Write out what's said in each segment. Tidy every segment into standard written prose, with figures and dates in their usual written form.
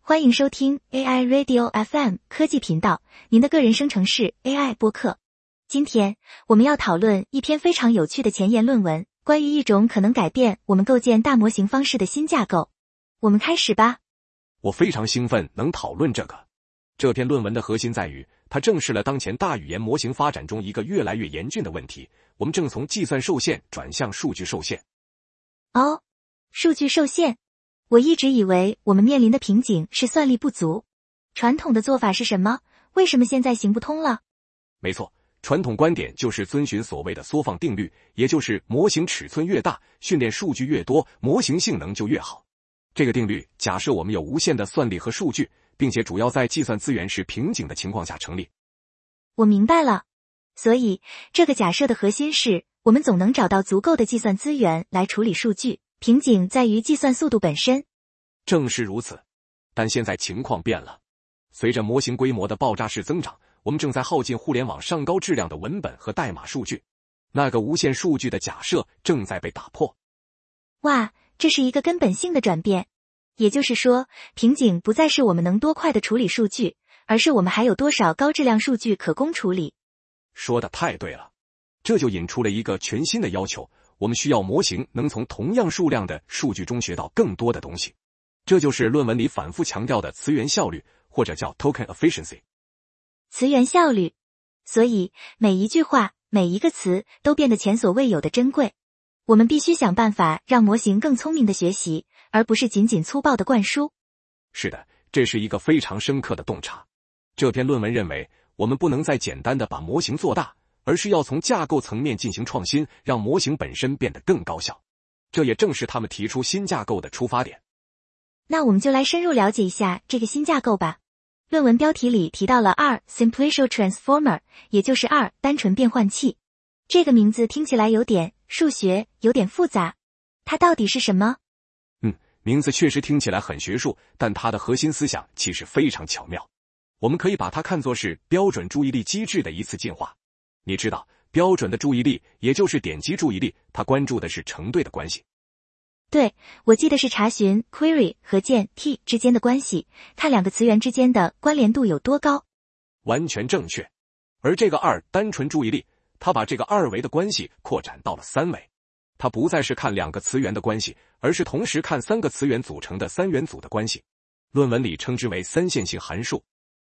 欢迎收听 AI Radio FM 科技频道，您的个人生成式 AI 播客。今天我们要讨论一篇非常有趣的前沿论文，关于一种可能改变我们构建大模型方式的新架构。我们开始吧。 我非常兴奋能讨论这个。这篇论文的核心在于，它正视了当前大语言模型发展中一个越来越严峻的问题，我们正从计算受限转向数据受限。 哦，数据受限。我一直以为我们面临的瓶颈是算力不足。传统的做法是什么？为什么现在行不通了？ 没错，传统观点就是遵循所谓的缩放定律，也就是模型尺寸越大，训练数据越多，模型性能就越好。这个定律假设我们有无限的算力和数据，并且主要在计算资源是瓶颈的情况下成立。 我明白了。所以这个假设的核心是，我们总能找到足够的计算资源来处理数据，瓶颈在于计算速度本身。 正是如此，但现在情况变了。随着模型规模的爆炸式增长，我们正在耗尽互联网上高质量的文本和代码数据。那个无限数据的假设正在被打破。 哇，这是一个根本性的转变。也就是说，瓶颈不再是我们能多快的处理数据，而是我们还有多少高质量数据可供处理。 说得太对了。这就引出了一个全新的要求，我们需要模型能从同样数量的数据中学到更多的东西。这就是论文里反复强调的词源效率，或者叫 token efficiency。 词源效率。所以每一句话，每一个词都变得前所未有的珍贵。我们必须想办法让模型更聪明的学习，而不是仅仅粗暴的灌输。 是的，这是一个非常深刻的洞察。这篇论文认为，我们不能再简单的把模型做大，而是要从架构层面进行创新，让模型本身变得更高效。这也正是他们提出新架构的出发点。 那我们就来深入了解一下这个新架构吧。论文标题里提到了 R Simplicial Transformer， 也就是 R 单纯变换器。这个名字听起来有点数学，有点复杂。它到底是什么？ 名字确实听起来很学术，但它的核心思想其实非常巧妙。我们可以把它看作是标准注意力机制的一次进化。你知道，标准的注意力，也就是点击注意力，它关注的是成对的关系。 对，我记得是查询 query 和键 t 之间的关系，看两个词源之间的关联度有多高。 完全正确。而这个2单纯注意力，它把这个2维的关系扩展到了3维。它不再是看两个词源的关系，而是同时看3个词源组成的3元组的关系。论文里称之为三线性函数。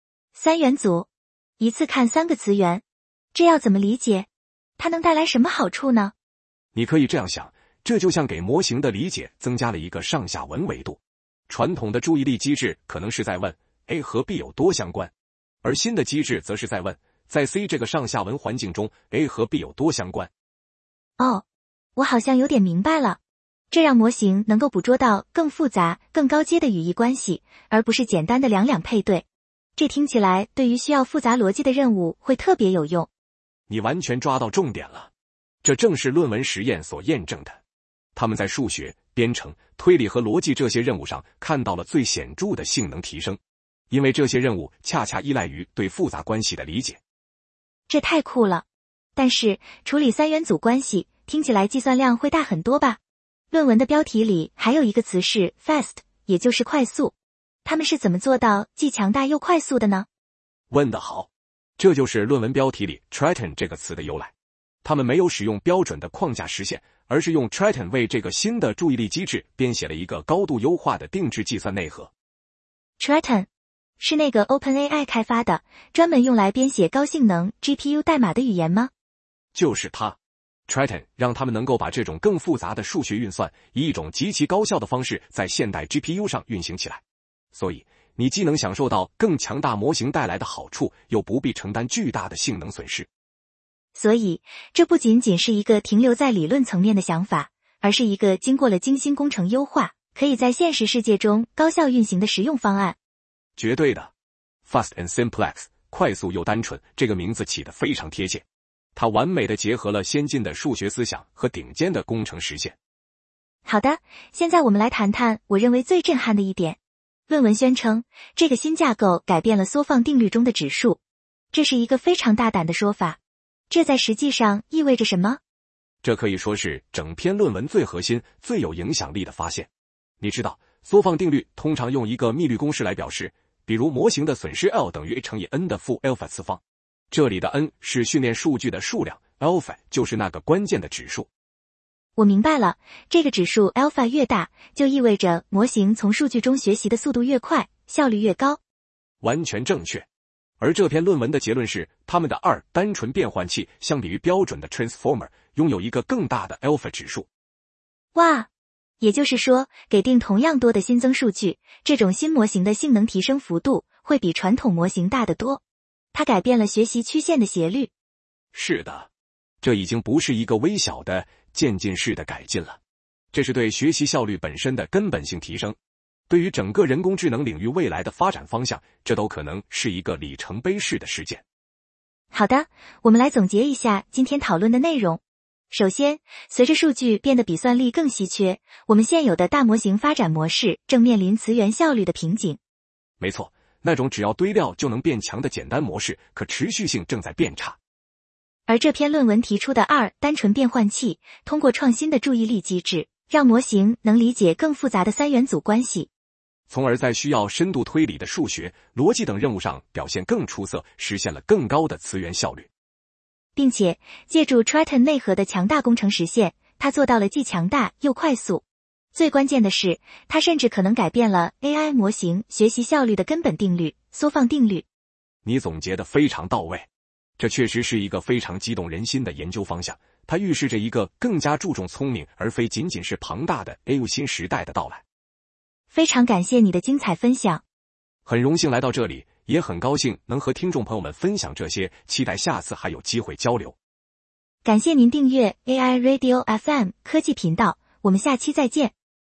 3元组，一次看3个词源，这要怎么理解？它能带来什么好处呢？ 你可以这样想，这就像给模型的理解增加了一个上下文维度。传统的注意力机制可能是在问 A 和 B 有多相关，而新的机制则是在问，在 C 这个上下文环境中 A 和 B 有多相关。 哦，我好像有点明白了。这让模型能够捕捉到更复杂、更高阶的语义关系，而不是简单的两配对。这听起来对于需要复杂逻辑的任务会特别有用。 你完全抓到重点了。这正是论文实验所验证的。他们在数学、编程、推理和逻辑这些任务上看到了最显著的性能提升，因为这些任务恰恰依赖于对复杂关系的理解。 这太酷了。但是处理3元组关系听起来计算量会大很多吧？论文的标题里还有一个词是 fast， 也就是快速。他们是怎么做到既强大又快速的呢？ 问得好，这就是论文标题里 Triton 这个词的由来。他们没有使用标准的框架实现，而是用 Triton 为这个新的注意力机制编写了一个高度优化的定制计算内核。 Triton 是那个 OpenAI 开发的，专门用来编写高性能 GPU 代码的语言吗？ 就是它。Triton 让他们能够把这种更复杂的数学运算以一种极其高效的方式在现代 GPU 上运行起来。所以，你既能享受到更强大模型带来的好处，又不必承担巨大的性能损失。 所以，这不仅仅是一个停留在理论层面的想法，而是一个经过了精心工程优化，可以在现实世界中高效运行的实用方案。 绝对的。Fast and Simplex， 快速又单纯，这个名字起得非常贴切。它完美地结合了先进的数学思想和顶尖的工程实现。 好的，现在我们来谈谈我认为最震撼的一点。论文宣称，这个新架构改变了缩放定律中的指数。这是一个非常大胆的说法。这在实际上意味着什么？ 这可以说是整篇论文最核心、最有影响力的发现。你知道， 缩放定律通常用一个幂律公式来表示，比如模型的损失 L 等于 A 乘以 n 的负 alpha 次方。这里的 n 是训练数据的数量 ，alpha 就是那个关键的指数。 我明白了，这个指数 alpha 越大，就意味着模型从数据中学习的速度越快，效率越高。 完全正确。而这篇论文的结论是，他们的2单纯变换器相比于标准的 transformer 拥有一个更大的 alpha 指数。 哇！也就是说，给定同样多的新增数据，这种新模型的性能提升幅度会比传统模型大得多。它改变了学习曲线的斜率。 是的，这已经不是一个微小的渐进式的改进了，这是对学习效率本身的根本性提升。对于整个人工智能领域未来的发展方向，这都可能是一个里程碑式的事件。 好的，我们来总结一下今天讨论的内容。首先，随着数据变得比算力更稀缺，我们现有的大模型发展模式正面临词源效率的瓶颈。 没错，那种只要堆料就能变强的简单模式，可持续性正在变差。 而这篇论文提出的2单纯变换器，通过创新的注意力机制，让模型能理解更复杂的三元组关系， 从而在需要深度推理的数学、逻辑等任务上表现更出色，实现了更高的词源效率。 并且借助 Triton 内核的强大工程实现，它做到了既强大又快速。最关键的是，它甚至可能改变了 AI 模型学习效率的根本定律——缩放定律。 你总结得非常到位，这确实是一个非常激动人心的研究方向，它预示着一个更加注重聪明而非仅仅是庞大的 AI 新时代的到来。 非常感谢你的精彩分享。 很荣幸来到这里，也很高兴能和听众朋友们分享这些，期待下次还有机会交流。 感谢您订阅 AI Radio FM 科技频道，我们下期再见。